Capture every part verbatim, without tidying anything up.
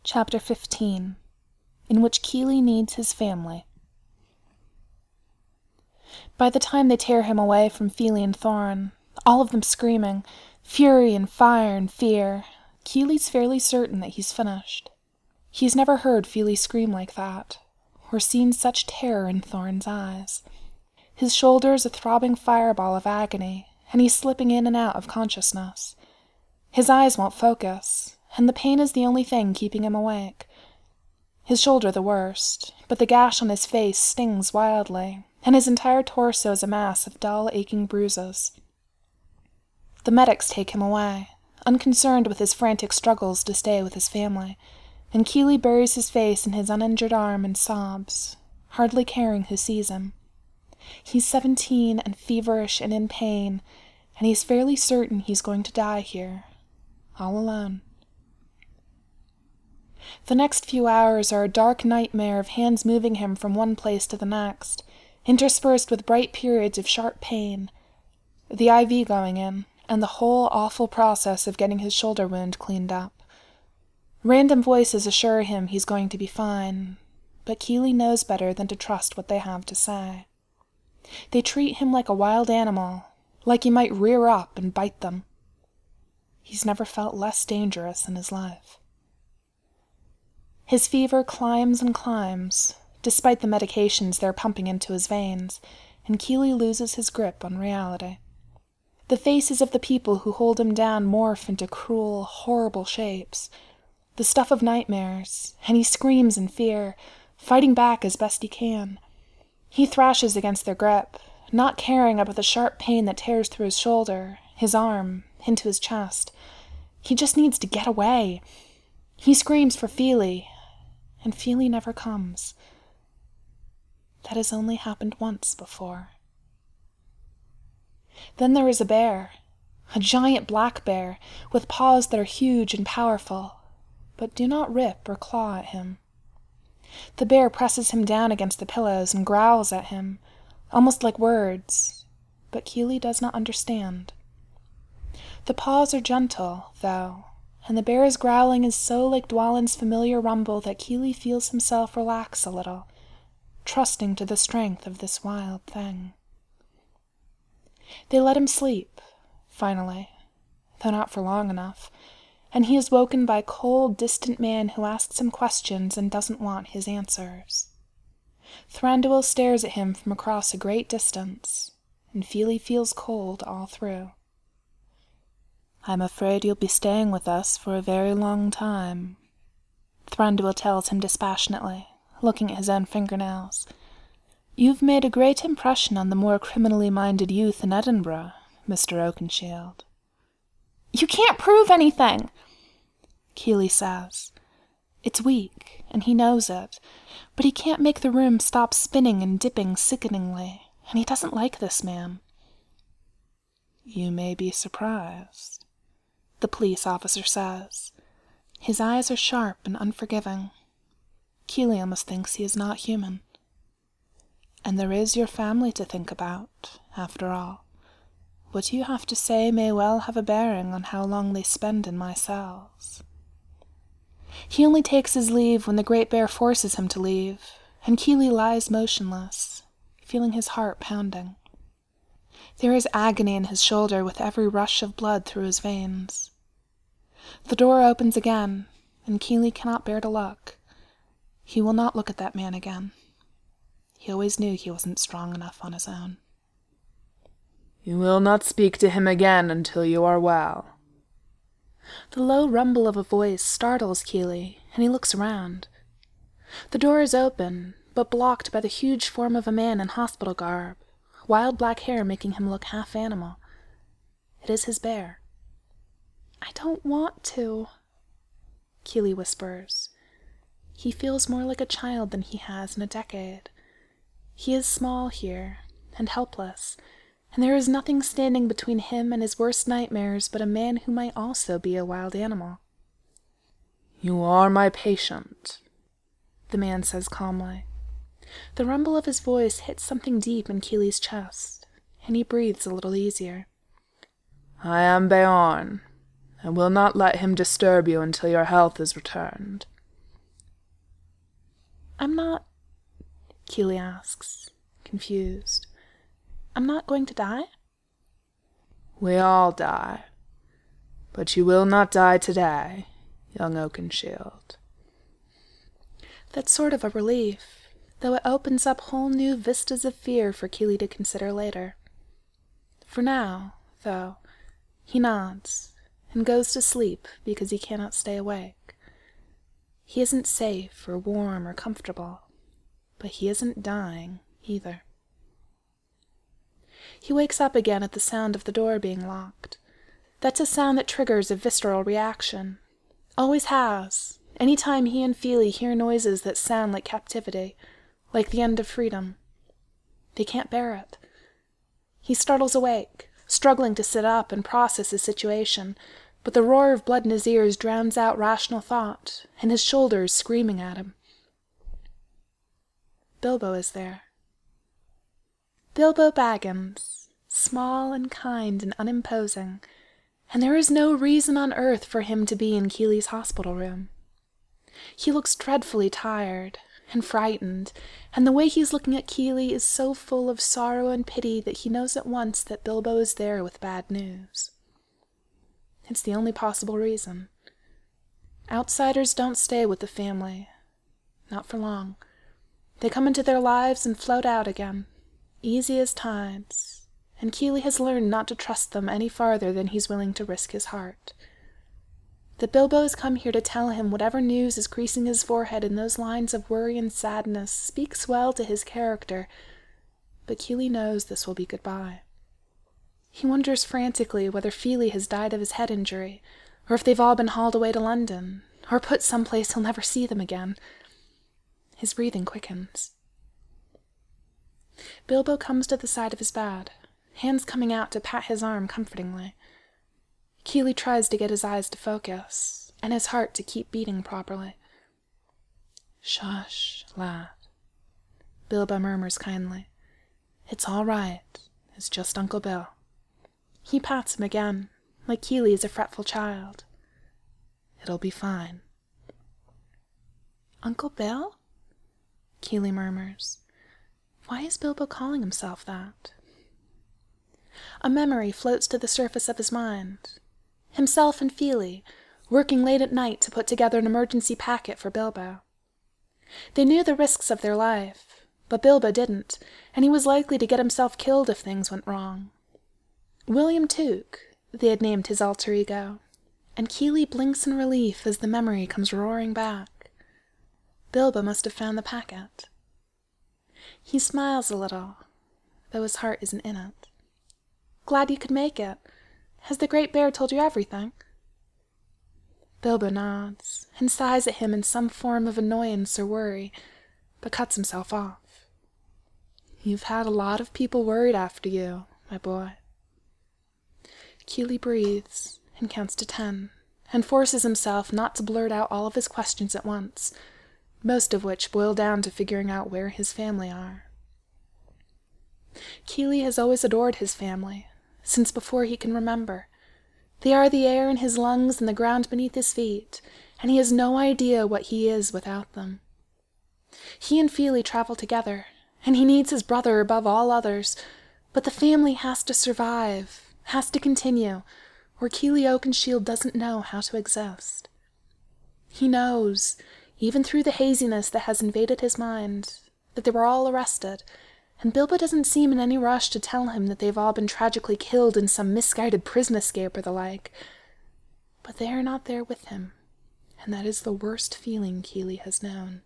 Chapter fifteen, in which Keeley needs his family. By the time they tear him away from Feely and Thorne, all of them screaming, fury and fire and fear, Keeley's fairly certain that he's finished. He's never heard Feely scream like that, or seen such terror in Thorne's eyes. His shoulder is a throbbing fireball of agony, and he's slipping in and out of consciousness. His eyes won't focus, and the pain is the only thing keeping him awake. His shoulder the worst, but the gash on his face stings wildly, and his entire torso is a mass of dull, aching bruises. The medics take him away, unconcerned with his frantic struggles to stay with his family, and Keeley buries his face in his uninjured arm and sobs, hardly caring who sees him. He's seventeen and feverish and in pain, and he's fairly certain he's going to die here, all alone. The next few hours are a dark nightmare of hands moving him from one place to the next, interspersed with bright periods of sharp pain, the I V going in, and the whole awful process of getting his shoulder wound cleaned up. Random voices assure him he's going to be fine, but Keeley knows better than to trust what they have to say. They treat him like a wild animal, like he might rear up and bite them. He's never felt less dangerous in his life. His fever climbs and climbs, despite the medications they're pumping into his veins, and Keeley loses his grip on reality. The faces of the people who hold him down morph into cruel, horrible shapes, the stuff of nightmares, and he screams in fear, fighting back as best he can. He thrashes against their grip, not caring about the sharp pain that tears through his shoulder, his arm, into his chest. He just needs to get away. He screams for Feely, and Feely never comes. That has only happened once before. Then there is a bear, a giant black bear, with paws that are huge and powerful, but do not rip or claw at him. The bear presses him down against the pillows and growls at him, almost like words, but Keeley does not understand. The paws are gentle, though, and the bear's growling is so like Dwalin's familiar rumble that Keeley feels himself relax a little, trusting to the strength of this wild thing. They let him sleep, finally, though not for long enough, and he is woken by a cold, distant man who asks him questions and doesn't want his answers. Thranduil stares at him from across a great distance, and Feely feels cold all through. "I'm afraid you'll be staying with us for a very long time," Thranduil tells him dispassionately, looking at his own fingernails. "You've made a great impression on the more criminally-minded youth in Edinburgh, Mister Oakenshield." "You can't prove anything," Keeley says. It's weak, and he knows it, but he can't make the room stop spinning and dipping sickeningly, and he doesn't like this man. "You may be surprised," the police officer says. His eyes are sharp and unforgiving. Keeley almost thinks he is not human. "And there is your family to think about, after all. What you have to say may well have a bearing on how long they spend in my cells." He only takes his leave when the great bear forces him to leave, and Keeley lies motionless, feeling his heart pounding. There is agony in his shoulder with every rush of blood through his veins. The door opens again, and Keeley cannot bear to look. He will not look at that man again. He always knew he wasn't strong enough on his own. "You will not speak to him again until you are well." The low rumble of a voice startles Keeley, and he looks around. The door is open, but blocked by the huge form of a man in hospital garb, wild black hair making him look half animal. It is his bear. "I don't want to," Keeley whispers. He feels more like a child than he has in a decade. He is small here, and helpless, and there is nothing standing between him and his worst nightmares but a man who might also be a wild animal. "You are my patient," the man says calmly. The rumble of his voice hits something deep in Keeley's chest, and he breathes a little easier. "I am Beorn, and will not let him disturb you until your health is returned. I'm not, Keely asks, confused. I'm not going to die? We all die. But you will not die today, young Oakenshield. That's sort of a relief, though it opens up whole new vistas of fear for Keely to consider later. For now, though, he nods and goes to sleep because he cannot stay awake. He isn't safe or warm or comfortable, but he isn't dying either. He wakes up again at the sound of the door being locked. That's a sound that triggers a visceral reaction. Always has, any time he and Feely hear noises that sound like captivity, like the end of freedom. They can't bear it. He startles awake, struggling to sit up and process his situation, but the roar of blood in his ears drowns out rational thought, and his shoulders screaming at him. Bilbo is there. Bilbo Baggins, small and kind and unimposing, and there is no reason on earth for him to be in Keely's hospital room. He looks dreadfully tired and frightened, and the way he's looking at Keely is so full of sorrow and pity that he knows at once that Bilbo is there with bad news. It's the only possible reason. Outsiders don't stay with the family. Not for long. They come into their lives and float out again, easy as tides, and Keely has learned not to trust them any farther than he's willing to risk his heart. That Bilbo has come here to tell him whatever news is creasing his forehead in those lines of worry and sadness speaks well to his character, but Keely knows this will be goodbye. He wonders frantically whether Feely has died of his head injury, or if they've all been hauled away to London, or put someplace he'll never see them again. His breathing quickens. Bilbo comes to the side of his bed, hands coming out to pat his arm comfortingly. Keely tries to get his eyes to focus, and his heart to keep beating properly. "Shush, lad," Bilbo murmurs kindly. "It's all right. It's just Uncle Bill." He pats him again, like Keely is a fretful child. "It'll be fine." "Uncle Bill?" Keely murmurs. Why is Bilbo calling himself that? A memory floats to the surface of his mind. Himself and Feely, working late at night to put together an emergency packet for Bilbo. They knew the risks of their life, but Bilbo didn't, and he was likely to get himself killed if things went wrong. William Tuke, they had named his alter ego, and Keely blinks in relief as the memory comes roaring back. Bilbo must have found the packet. He smiles a little, though his heart isn't in it. "Glad you could make it. Has the Great Bear told you everything?" Bilbo nods, and sighs at him in some form of annoyance or worry, but cuts himself off. "You've had a lot of people worried after you, my boy." Keely breathes and counts to ten, and forces himself not to blurt out all of his questions at once, most of which boil down to figuring out where his family are. Keely has always adored his family, since before he can remember. They are the air in his lungs and the ground beneath his feet, and he has no idea what he is without them. He and Feely travel together, and he needs his brother above all others, but the family has to survive, has to continue, or Keely Oakenshield doesn't know how to exist. He knows, even through the haziness that has invaded his mind, that they were all arrested, and Bilbo doesn't seem in any rush to tell him that they've all been tragically killed in some misguided prison escape or the like. But they are not there with him, and that is the worst feeling Keely has known.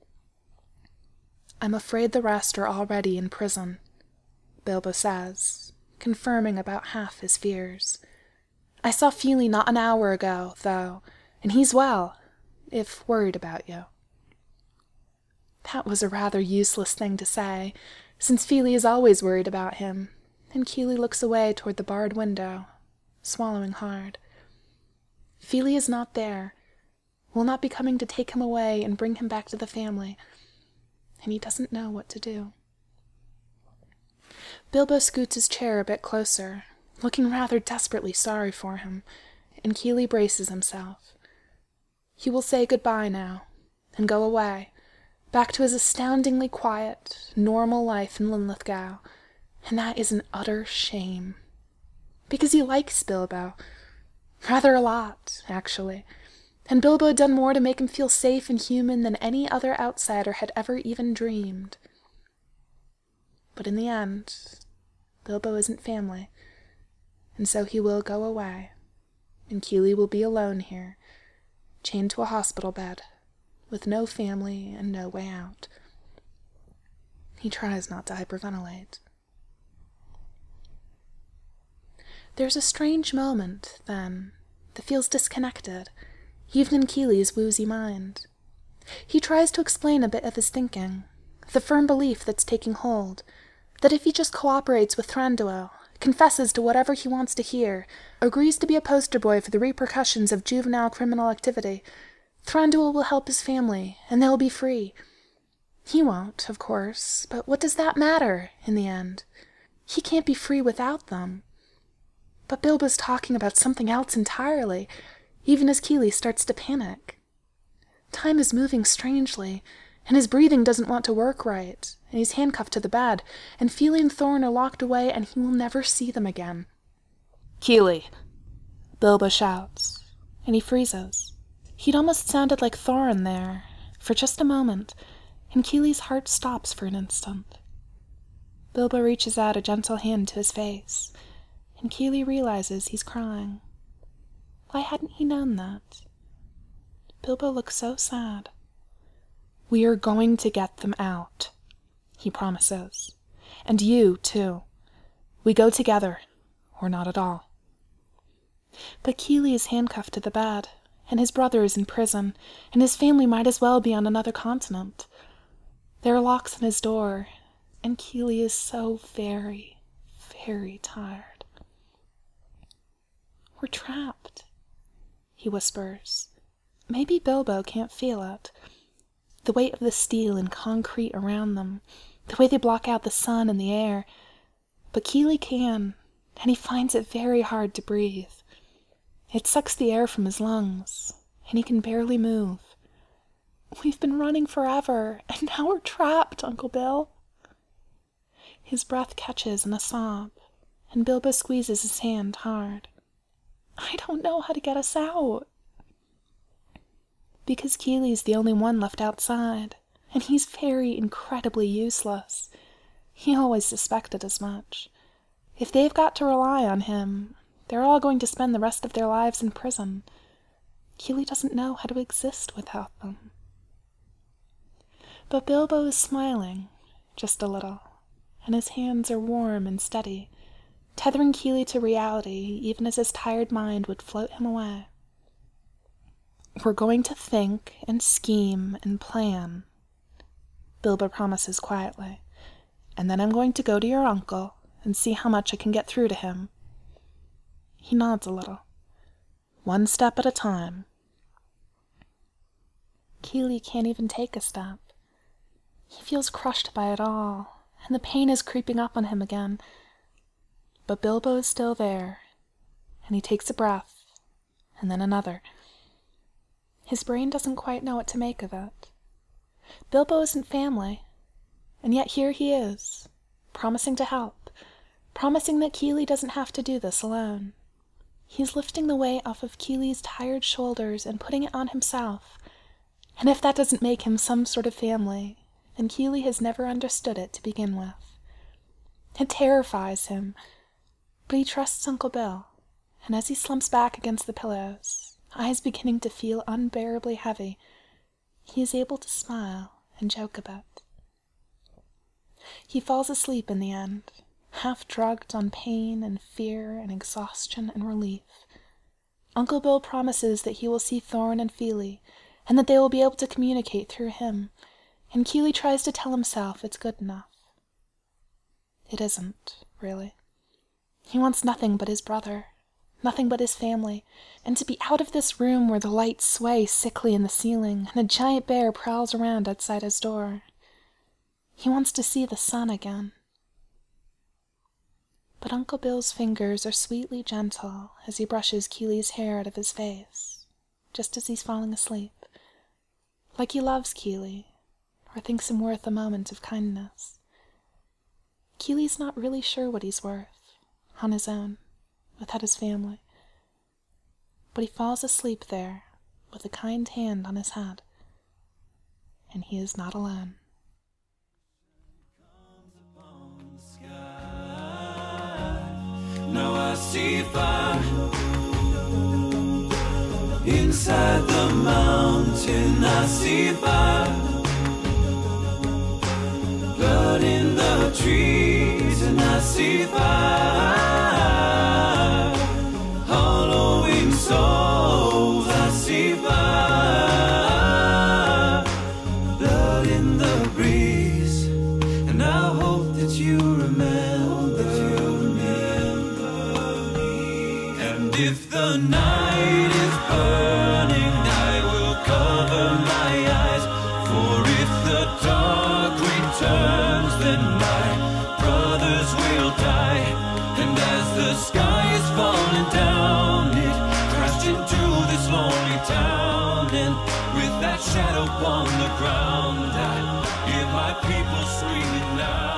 "I'm afraid the rest are already in prison," Bilbo says, confirming about half his fears. "I saw Feely not an hour ago, though, and he's well, if worried about you." That was a rather useless thing to say, since Feely is always worried about him, and Keely looks away toward the barred window, swallowing hard. Feely is not there, will not be coming to take him away and bring him back to the family, and he doesn't know what to do. Bilbo scoots his chair a bit closer, looking rather desperately sorry for him, and Keely braces himself. He will say goodbye now, and go away, back to his astoundingly quiet, normal life in Linlithgow, and that is an utter shame. Because he likes Bilbo. Rather a lot, actually. And Bilbo had done more to make him feel safe and human than any other outsider had ever even dreamed. But in the end, Bilbo isn't family, and so he will go away, and Kili will be alone here, chained to a hospital bed, with no family and no way out. He tries not to hyperventilate. There's a strange moment, then, that feels disconnected, even in Kili's woozy mind. He tries to explain a bit of his thinking, the firm belief that's taking hold, that if he just cooperates with Thranduil, confesses to whatever he wants to hear, agrees to be a poster boy for the repercussions of juvenile criminal activity, Thranduil will help his family, and they'll be free. He won't, of course, but what does that matter, in the end? He can't be free without them. But Bilbo's talking about something else entirely, even as Kili starts to panic. Time is moving strangely, and his breathing doesn't want to work right, and he's handcuffed to the bed, and Fili and Thorin are locked away, and he will never see them again. Kili! Bilbo shouts, and he freezes. He'd almost sounded like Thorin there, for just a moment, and Kili's heart stops for an instant. Bilbo reaches out a gentle hand to his face, and Kili realizes he's crying. Why hadn't he known that? Bilbo looks so sad. We are going to get them out, he promises. And you, too. We go together, or not at all. But Kili is handcuffed to the bed, and his brother is in prison, and his family might as well be on another continent. There are locks on his door, and Kili is so very, very tired. We're trapped, he whispers. Maybe Bilbo can't feel it. The weight of the steel and concrete around them, the way they block out the sun and the air. But Kili can, and he finds it very hard to breathe. It sucks the air from his lungs, and he can barely move. We've been running forever, and now we're trapped, Uncle Bill. His breath catches in a sob, and Bilbo squeezes his hand hard. I don't know how to get us out. Because Kili's the only one left outside, and he's very incredibly useless. He always suspected as much. If they've got to rely on him, they're all going to spend the rest of their lives in prison. Kili doesn't know how to exist without them. But Bilbo is smiling, just a little, and his hands are warm and steady, tethering Kili to reality even as his tired mind would float him away. We're going to think and scheme and plan, Bilbo promises quietly, and then I'm going to go to your uncle and see how much I can get through to him. He nods a little. One step at a time. Kili can't even take a step. He feels crushed by it all, and the pain is creeping up on him again. But Bilbo is still there, and he takes a breath, and then another. His brain doesn't quite know what to make of it. Bilbo isn't family, and yet here he is, promising to help, promising that Kili doesn't have to do this alone. He's lifting the weight off of Kili's tired shoulders and putting it on himself, and if that doesn't make him some sort of family, then Kili has never understood it to begin with. It terrifies him, but he trusts Uncle Bill, and as he slumps back against the pillows, eyes beginning to feel unbearably heavy, he is able to smile and joke a bit. He falls asleep in the end, half drugged on pain and fear and exhaustion and relief. Uncle Bill promises that he will see Thorin and Fili, and that they will be able to communicate through him, and Kili tries to tell himself it's good enough. It isn't, really. He wants nothing but his brother, nothing but his family, and to be out of this room where the lights sway sickly in the ceiling and a giant bear prowls around outside his door. He wants to see the sun again. But Uncle Bill's fingers are sweetly gentle as he brushes Kili's hair out of his face, just as he's falling asleep. Like he loves Kili, or thinks him worth a moment of kindness. Keeley's not really sure what he's worth, on his own, without his family. But he falls asleep there, with a kind hand on his head, and he is not alone. Now I see fire inside the mountain. I see fire, blood in the trees, and I see fire, hollowing souls. I see fire, blood in the breeze, and I hope that you remember, that you remember me. And if the night is burning, I will cover my eyes, for if the dark returns, then my brothers will die. And as the sky is falling down, it crashed into this lonely town, and with that shadow upon the ground, I hear my people screaming now.